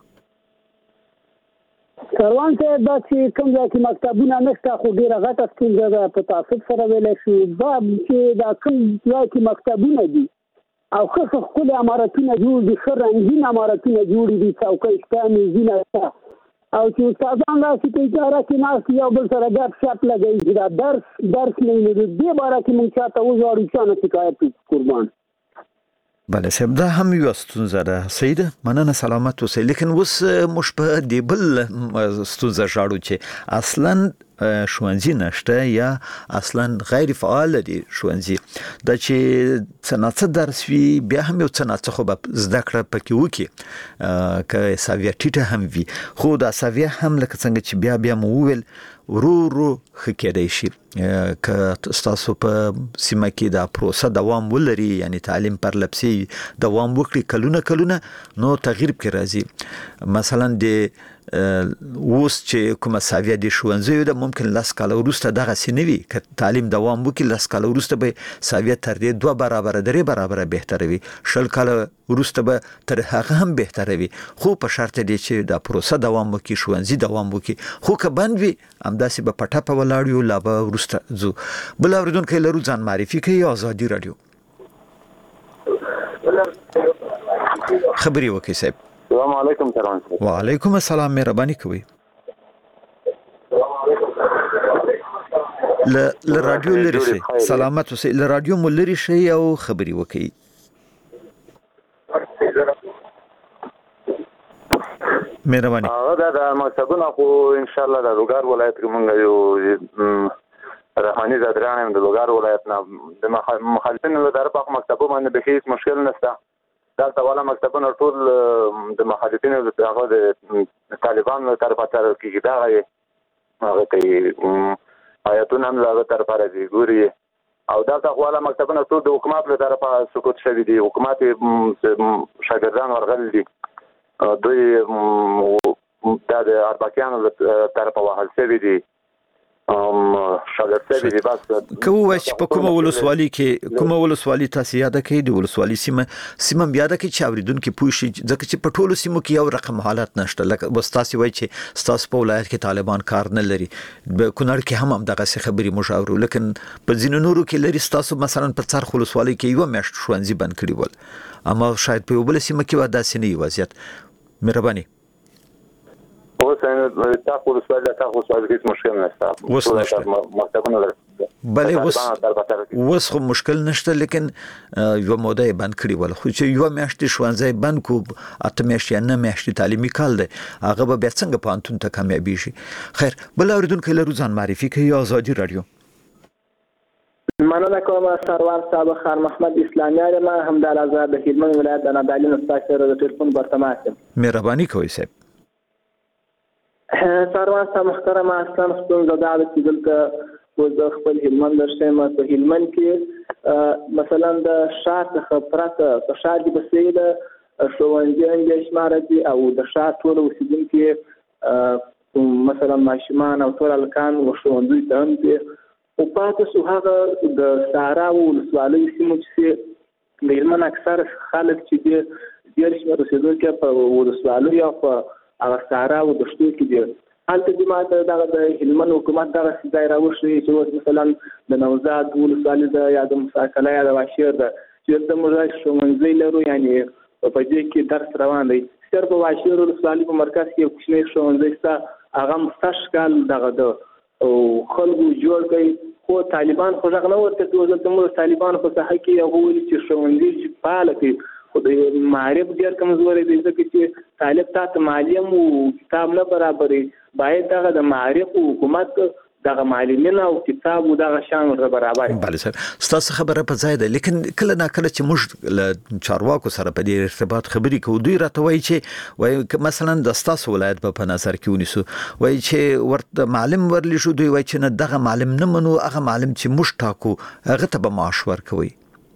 سروان صاحب دا چې کوم ځای کې مکتبونه نشته خو ډېره غټه ستونزه ده په تعصب سره ویلی شي دا چې دا کوم ځای کې مکتبونه دي او ښه ښه ښکلي عمارتونه جوړ دي ښه رنګین عمارتونه جوړ دي چوکۍ شته میزونه شته او چې استادان راشي په اداره کې ناست یو بل سره ګپ شپ لګوي چې دا درس درس نه لري دې باره کې موږ چاته وژاړو چې نه شکایت قربان. بله صاحب دا هم یو ستونزه ده سیده مننه سلامت اوسئ. لیکن اوس موږ په دې بل ستونزه ژاړو چې اصلا ښوونځي نشته یا اصلا غیر فعال دي ښوونځي دا چې څه ناڅه درس وي بیا هم یو څه ناڅه خو به زده کړه پکې وکړي که ساویه ټیټه هم وي خو دا ساویه هم لکه څنګه چې بیا بیا مو وویل ورو ورو ښه کېدای شي که ستاسو په سیمه کې دا پروسه دوام ولري یعنی تعلیم پرلپسې دوام وکړي کلونه کلونه نو تغییر پکې راځي. مثلا د اوس چې کومه ساویه د ښوونځیو ده ممکن لس کاله وروسته دغسې نه وي که تعلیم دوام وکړي لس کاله وروسته به ساویه تر دې دوه برابره درې برابره بهتره وي شل کاله وروسته به تر هغه هم بهتره وي خو په شرط دی چې دا پروسه دوام وکړي ښوونځي دوام وکړي خو که بند وي همداسې به په ټپه ولاړ یو لا به وروسته ځو. بل اورېدونکی لرو ځان معرفي کوي ازادي راډیو خبري وکړئ صاحب. السلام علیکم سلام. وعلیکم السلام مهرباني کوي. ل ل رادیو لري شي سلامت اوسئ ل رادیو مو لري شي او خبري وکړئ. مهرباني. هغه د مکتبونو خو ان شاء الله د لوګار ولایت کې مونږ یو رحماني زادران د لوګار ولایت نه د مخالفینو له طرفه مکتبو باندې به هیڅ مشکل نشته. دلته والا مکتبونه ټول د مخالفینو هغه د طالبانو له طرفه تر کېږي دا هغه کوي آیاتونه هم له هغه طرفه راځي ګوري او دلته والا مکتبونه ټول د حکومت له طرفه سقوط شوي دي. حکومت شاګردان ورغلي دي دوی دا د اربکیانو له طرفه وهل شوي دي شاګرد شوي دي. بس که ووایي چې په کومه ولسوالي کې کومه ولسوالي تاسو یاده کړئ د ولسوالي سیمه سیمه هم یاده کړئ چې اورېدونکي پوه شي ځکه چې په ټولو سیمو کې یو رقم حالت نشته لکه بس تاسو وایي چې ستاسو په ولایت کې طالبان کار نه لري په کونړ کې هم همدغسې خبرې موږ اورو لیکن په ځینو نورو کې لري ستاسو مثلا په څرخ ولسوالۍ کې یوه میاشت ښوونځي بند کړي ول اما شاید په یو بله سیمه کې به داسې نه وي وضعیت. مهرباني. اوس تاسو ولسوالۍ تاسو ولسوالۍ هیڅ مشکل نشته اوس نشته مکتبونه بله اوس اوس خو مشکل نشته لیکن یو موده بند کړي ول خو چې یو میاشتې ښوونځی بند کو اته میاشتې یا نه میاشتې تعلیمي کال دی هغه به بیا څنګه پوهنتون ته کامیابیږي. خیر بل اورېدونکی لرو ځان معرفي کوي ازادي راډیو. مننه کوم سروان صاحب خان محمد اسلامي علما همدار آزاد د هلمند ولایت د نادعلي استاد سره د ټلیفون برتماس. مهرباني کوئ صاحب. سروان صاحب محترم اصلا خپل زداد چې دلته و د خپل هلمند درشمه په هلمند کې مثلا د شات خبرته په شات د بسید شوونځي د شمار دي او د شات ټول اوسیدونکو مثلا ماشومان او ټول الکان او شوونځي ته هم دي او پاتې سو هغه د سارا او ولسوالۍ سیمو چې د هلمند اکثر خلک چې دي ډیر شمیر اوسیدونکو په ولسوالۍ او په هغه سارا او د شتو کې دي حالت دې ماته دغه د هلمند حکومت دغه ځای راوښوي چې اوس مثلا د نوزاد ولسوالۍ د یا د مساکله یا د واشیر د چې د موږ ښوونځي لرو یعنی په دې کې درس روان دی صرف په واشیر ولسوالۍ په مرکز کې یو کوچنی ښوونځی شته هغه مستشکل دغه د او خلکو جوړ کړي خو طالبان خو ځغ نه ورته چې موږ طالبان په صحه کې یو ویل چې ښوونځي فعال کړي خو د معرف ډیر کمزوري دي ځکه چې طالب ته معلم او کتاب نه برابرې باید دغه د معرف حکومت دغه معلمین او کتاب او دغه شان ور برابر. بله سر ستاسو خبره په ځای ده لیکن کله نا کله چې موږ له چارواکو سره په دې ارتباط خبرې کوو دوی راته وایي چې وایي مثلا د ستاسو ولایت په نظر کې ونیسو وایي چې ورته معلم ورلی شو دوی وایي چې نه دغه معلم نه منو هغه معلم چې موږ ټاکو هغه ته به معاش ورکوي.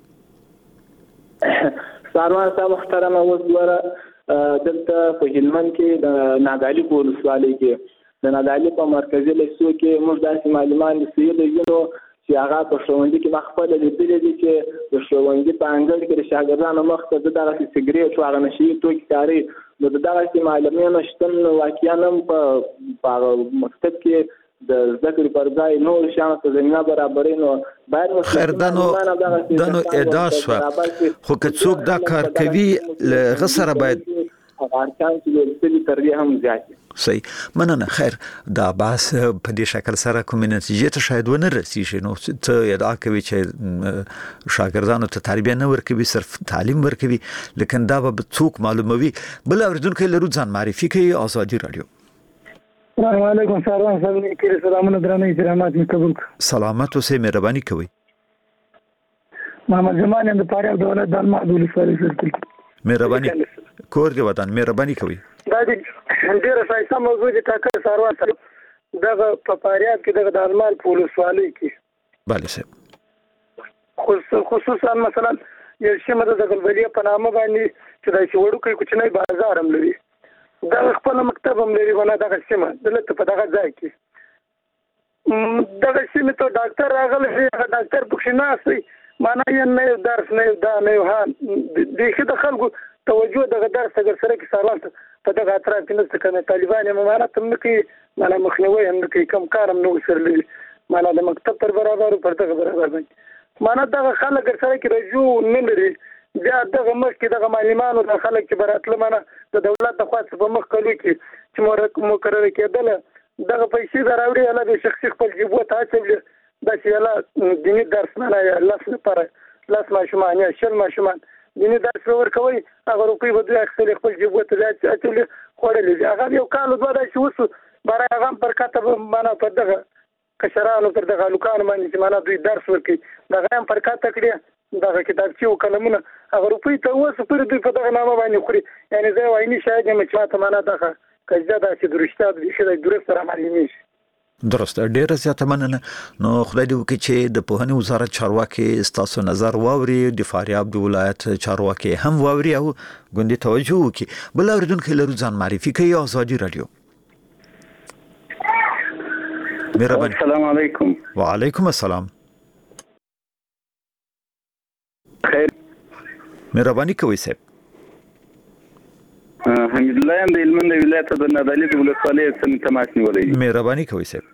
ساروان صاحب محترم اوس دوره دلته په هلمند کې د نادعلي ولسوالۍ کې د نادعلي په مرکزي لیسو کې موږ داسې معلمان سیده یو چې هغه په ښوونځي کې مخفل لیدلې دي چې د ښوونځي په انګړ کې د شاګردانو مخ ته دغه سیګریټ او هغه نشي توکي کاري نو دغه معلمانو شتون واقعا په مکتب کې د ذکر پر ځای نور شان ته زمينه برابرې نو باید خیردانو دنو ادعا شو خو که څوک دا کار کوي لغه سره باید ارکان چې د تر هم زیات صحیح مننه. خیر دا بحث په دې شکل سره کوم نتیجې ته شاید ونه رسیږي نو ته ادعا کوي چې شاګردانو ته تربیه نه ورکوي صرف تعلیم ورکوي لیکن دا به څوک معلوموي. بل اوریدونکو لرو ځان معرفي کوي. آزادي رادیو. السلام علیکم ساروان صاحب کې سلامونه درنه احترامات می قبول سلامت اوسې مهرباني کوي. محمد زمان د پاره د ولادت د معدول سره سره مهرباني کور دی وطن مهرباني کوي. دا دې ډیره ښایسته موضوع دي ټاکل ساروان صاحب دغه په پاریاب کې دغه د المال په ولسوالۍ کې bale صاحب خصوصا مثلا یو شمه د غلبلیه په نامه باندې چې د شوړو کوچنی بازار هم لري دا خپل مکتب هم لري ونه دغه شمه دلته په دغه ځای کې دغه شمه ته ډاکټر راغلی هغه ډاکټر پکښې ناست معنا یې نه درس نه دا نه ها د د خلکو توجه دغه درس اگر سره کې ساروان په دغه اطراف کې نشته کنه طالبان یې معنا تم نه کوي معنا مخنیوي هم نه کوي کم کار هم نه سره لري معنا د مکتب پر برابر پر دغه برابر باندې معنا دغه خلک سره کې رجوع نه لري بیا دغه مخ کې دغه معلمانو د خلک چې براتله معنا د دولت د خاص په مخ کلو کې چې مقرره کېدل دغه پیسې دراوړي الله د شخصي خپل جيبو ته اچولې د شیاله دیني درس نه لاس نه پر لاس ماشومان یا شل ماشومان دیني درس ورکوي هغه روپی به دوی اخلي خپل جيبو ته اچولې خورلې هغه یو کال دوه د شوسو برای هغه پر کاته معنا په دغه کشرانو پر دغه لوکان باندې چې معنا دوی درس ورکي دغه هم پر کاته کړی دغه کتابچې او قلمونه هغه روپی ته اوس پر دوی په دغه نامه باندې خوري یعنی زه وايي شاید مې چاته معنا دغه کجدا د چې درشته د شي د درست سره معلومي درسته ډیره زیاته مننه. نو خدای دې وکړي چې د پوهنې وزارت چارواکي ستاسو نظر واوري د فاریاب د ولایت چارواکي هم واوري او ګوندې توجه وکړي. بل اوریدونکو لرو ځان معرفي کوي. آزادي رادیو. مهرباني. السلام علیکم. وعلیکم السلام. خیر مهرباني کوي صاحب. حمید الله د علمند ولایت د نادعلي د ولسوالۍ څخه تماس نیولې. مهرباني کوي صاحب.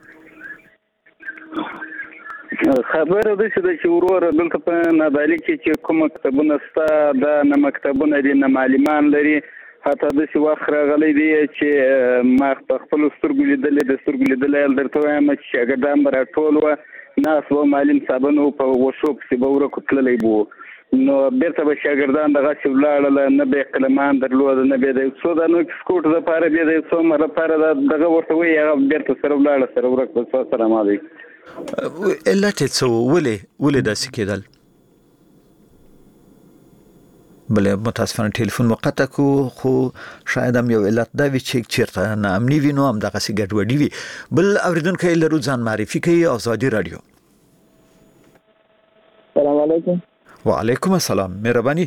خبره ده چې د شورور دلته په نادعلي کې چې کوم مکتبونه ستا دا نه مکتبونه دي نه معلمان لري حتی د څه وخت راغلی دی چې ما خپل سترګو لیدلې د سترګو لیدلې درته وایم چې شاګردان به راټول وو ناس و معلم صاحبانو په وشو پسې به ورکو تللی بو نو بیرته به شاګردان دغه چې ولاړل نه به قلمان درلود نه به د څو د نو سکوټ د پاره به د څو مره پاره دغه ورته وی هغه بیرته سره ولاړ سره ورکو السلام علیکم. علت څه ولې ولې داسې کېدل؟ بله متاسفانه ټلیفون مقطع کو خو شاید هم یو علت دا وي چې چیرته ناامني وي نو هم دغسې ګډوډي وي. بل اوریدونکی لرو ځان معرفي کوي. آزادي رادیو. السلام علیکم. وعلیکم السلام. مهرباني.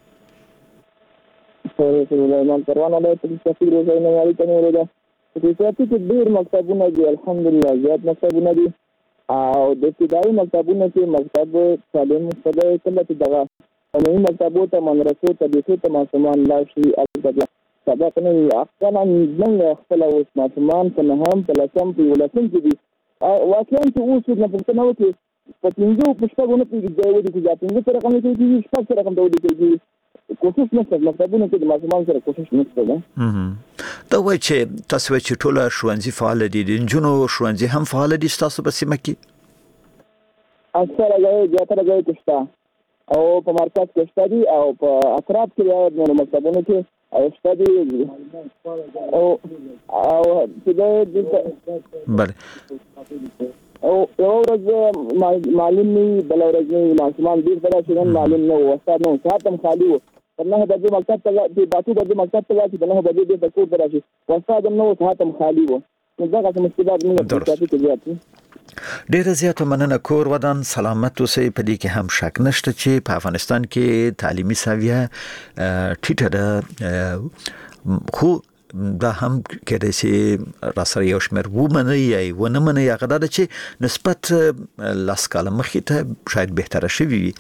سليمان پروان ولایت د سفیر وزیر نوالي ته وروده په سیاست کې ډېر مکتبونه دي الحمدلله زیات مکتبونه دي او د ابتدایي مکتبونو کې مکتب تعلیم مستدی کله چې دغه عمومي مکتبو ته مدرسو ته بیخي ته ماشومان لاړ شي البته سبق نه وي اخوانا موږ خپل اوس ماشومان په نهم په لسم په یولسم کې دي واقعا چې اوس نه پوښتنه وکړي په پنځو پښتګونو کې دی ودی چې پنځه سره کوم کې دي شپږ سره کوم دی چې کوشش نشته مکتبونو کې د ماشومان سره کوشش نشته ده. دا وایي چې تاسو چې ټول ښوونځي فعال دي د نجونو ښوونځي هم فعال دي تاسو په سیمه کې؟ اکثره ځای زیاتره ځای کې شته او په مرکز کې شته دي او په اطراف کې د مکتبونو کې او شته دي او او چې بله او یو ورځ معلم نه بل ورځ نه ماشومان ډېر پیدا شول معلم نه و استاد نه ساعت هم خالي و په نهه بجې مکتب ته د باتو بجې مکتب ته چې په نهه بجې د کور ته راشي استاد هم نه ساعت هم خالي و نو دا څه مشکلات نه په زیات ډېر زیات مننه. کور ودان سلامت اوسئ. په دې کې هم شک نشته چې په افغانستان کې تعلیمي سویه ټیټه ده خو دا هم کېدای شي راسره یو شمېر ومنئ یا یې ونه منئ هغه دا ده چې نسبت لس کاله مخکې ته شاید بهتره شوي وي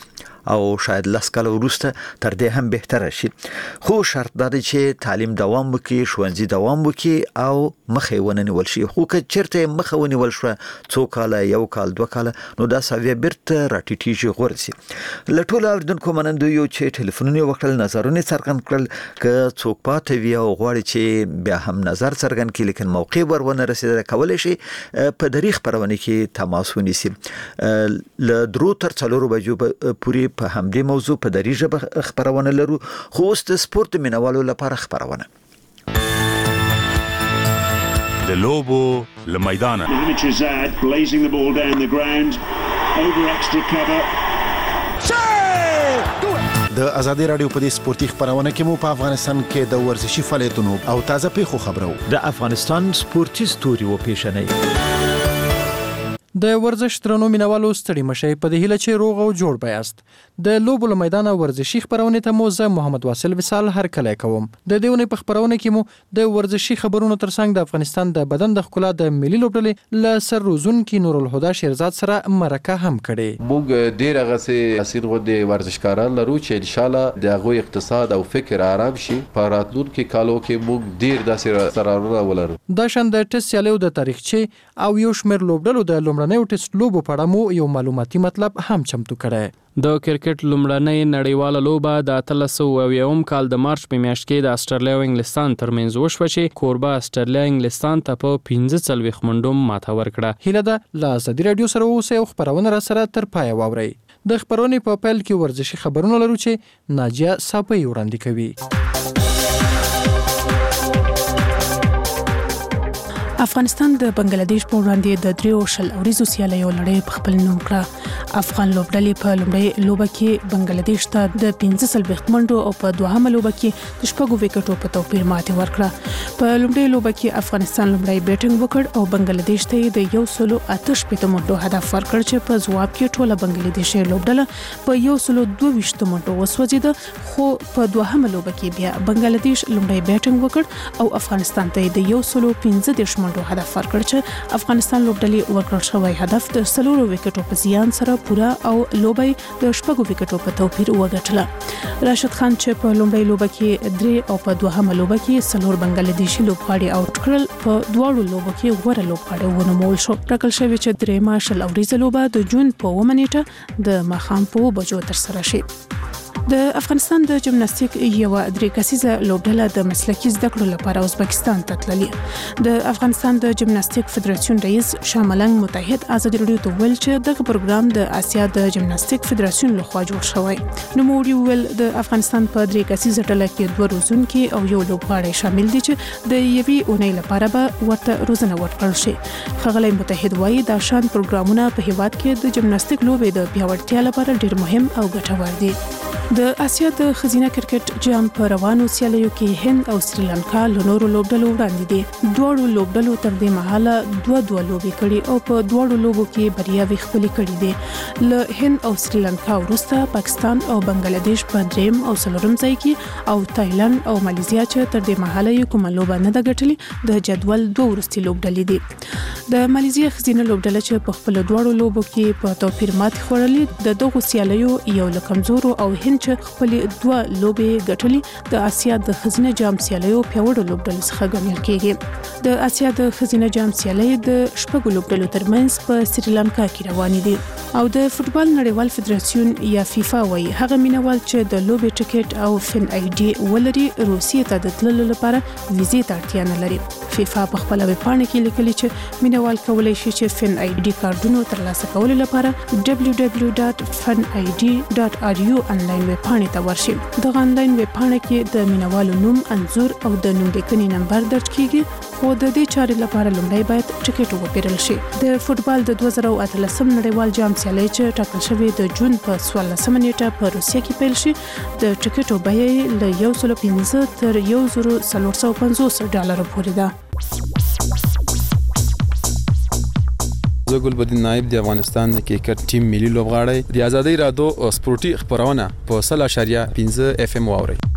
او شاید لاس کال وروسته تر دې هم بهتره شي خو شرط دا دی چې تعلیم دوام وکړي ښوونځي دوام وکړي او مخې ونیول شي خو که چیرته مخه ونیول شو څو کال یو کال دوه کال نو دا ساوی بیرته راټیټیږي غورځي لټول اوردونکو منندوی چې ټلیفونونه وکړل نظرونه څرګند کړل ک څوک پاتې وي او غواړي چې بیا هم نظر څرګند کړي لیکن موقع ورونه رسیدل کولای شي په دریغ خبرونه کې تماس ونیسي ل درو تر څلورو بجو پوری په همدې موضوع په دریغه خبرونه لرو خو اوس د سپورت مینوالو لپاره خبرونه د لوبو له میدانه Hamid blazing the ball down the ground over extra cover د ازادي رادیو په دې سپورتي خبرونه کې مو په افغانستان کې د ورزشي فعالیتونو او تازه پیښو خبرو د افغانستان سپورتي ستوري و پیښنې د ورزش ترنو مینوالو ستړي مشي په دې هیله چې روغ او جوړ بیاست د لوبو له میدان ورزشي خبرونه ته مو زه محمد واصل وصال هر کله کوم د دېونه په خبرونه کې مو د ورزشي خبرونو ترڅنګ د افغانستان د بدن د ښکلا د ملي لوبډلې ل سر روزون کې نور الهدى شیرزاد سره مرکه هم کړي موږ ډیر غسه اسیر غو د ورزشکاران لرو چې ان شاء الله د غو اقتصاد او فکر آرام شي په راتلونکو کالو کې موږ ډیر داسې سرارونه ولرو د شند ټیسټ سیالیو د تاریخچه او یو شمیر لوبډلو د لومړنیو ټیسټ لوبو په اړه مو یو معلوماتي مطلب هم چمتو کړی د کرکټ لومړنۍ نړیواله لوبه د اتلس سوه اویایم کال د مارچ په میاشت کې د استرالیا او انګلستان ترمنځ وشوه چې کوربه استرالیا انګلستان ته په پنځه څلوېښت منډو ماته ورکړه هیله ده له ازادي رادیو سره اوسئ او خبرونه را سره تر پایه واورئ د خبرونې په پیل کې ورزشي خبرونه لرو چې ناجیه صافی وړاندې کوي افغانستان د بنگلاديش په وړاندې د دریو شل اوریزو سیالیو لړۍ په خپل نوم کړه افغان لوبډلې په لومړۍ لوبه کې بنگلاديش ته د پنځه څلوېښت منډو او په دوهمه لوبه کې د شپږو وکټو په توپیر ماتې ورکړه په لومړۍ لوبه کې افغانستان لومړی بیټینګ وکړ او بنگلاديش ته د یو سلو اته شپېته منډو هدف ورکړ چې په ځواب کې ټوله بنگلاديشي لوبډله په یو سلو دوه ویشت منډو وسوځیده خو په دوهمه لوبه کې بیا بنگلاديش لومړی بیټینګ وکړ او افغانستان ته د یو سلو پنځه دېرش منډو هدف ورکړ چې افغانستان لوبډلې ورکړل شوی هدف د څلورو وکټو په زیان سره پوره او لوبي د شپږو وکټو په توپیر وګټله راشد خان چې په لومړۍ لوبه کې درې او په دوهمه لوبه کې څلور بنگلاديشي لوبغاړي اوټ کړل په دواړو لوبو کې غوړه لوبغاړي ونومول شو ټاکل شوی چې درې ماشل اوریزه لوبه د جون په اووه نیټه د ماښام په اووه بجو ترسره شي د افغانستان د جمناستیک یو درې کسیزه لوبډله د مسلکي زده کړو لپاره ازبکستان ته تللي د افغانستان د جمناستیک فدراسیون رئیس شاه ملنګ متحد ازادي رادیو ته ویل چې دغه پروګرام د آسیا د جمناستیک فدراسیون لخوا جوړ شوی نو موږ ویل د افغانستان په درې کسیزه ډله کې دوه روزونکي او یو لوبغاړی شامل دي چې د یوې اونۍ لپاره به ورته روزنه ورکړل شي ښاغلی متحد وایي دا شان پروګرامونه په هیواد کې د جمناستیک لوبې د پیاوړتیا لپاره ډیر مهم او ګټور دي د آسیا د خزینه کرکټ جام په روانو سیالیو کې هند او سریلانکا له نورو لوبډلو وړاندې دي دواړو لوبډلو تر دې مهاله دوه دوه لوبې کړي او په دواړو لوبو کې بریاوې خپلې کړي دي له هند او سریلانکا وروسته پاکستان او بنگلاديش په دریم او څلورم ځای کې او تایلند او مالیزیا چې تر دې مهاله یې کومه لوبه نه ده ګټلې د جدول دوه وروستي لوبډلې دي د مالیزیا خزینه لوبډله چې په خپل دواړو لوبو کې په توپیر ماتې خوړلې د دغو سیالیو یو له کمزورو او هند چې خپل دوه لوبې ګټلې د آسیا د خزینه جام سیالیو پیاوړو لوبډلو څخه ګڼل کېږي د آسیا د خزینه جام سیالۍ د شپږو لوبډلو ترمنځ په سریلانکا کې روانې دي او د فوتبال نړیوال فدراسیون یا فیفا وايي هغه مینوال چې د لوبې ټیکټ او فن آی ډي ولري روسیې ته د تللو لپاره ویزې ته اړتیا نه لري فیفا په خپل ویب پاڼه کې لیکلي چې مینوال کولای شي چې فن آی ډي کارډونو ترلاسه کولو لپاره دبليو دبليو ډاټ فن آی ډي ډاټ آر یو انلاین ویب پاڼې ته ورشي دغه انلاین ویب پاڼه کې د مینوالو نوم انځور او د نوم لیکنې نمبر درج کیږي خو د دې چارې لپاره لومړی باید ټیکټ وپیرل شي د فوتبال د دوه زره اتلسم نړیوال جام سیالۍ چې ټاکل شوې د جون په څوارلسمه نیټه په روسیه کې پیل شي د ټیکټو بیه له یو سل پنځه تر یو زر څلور سوه پنځوس ډالرو پورې ده زه ګلبدین نایب د افغانستان د کرکټ ټیم ملي لوبغاړی د ازادي رادیو سپورتي خبرونه په صله اشاریه پنځه اف ام واوري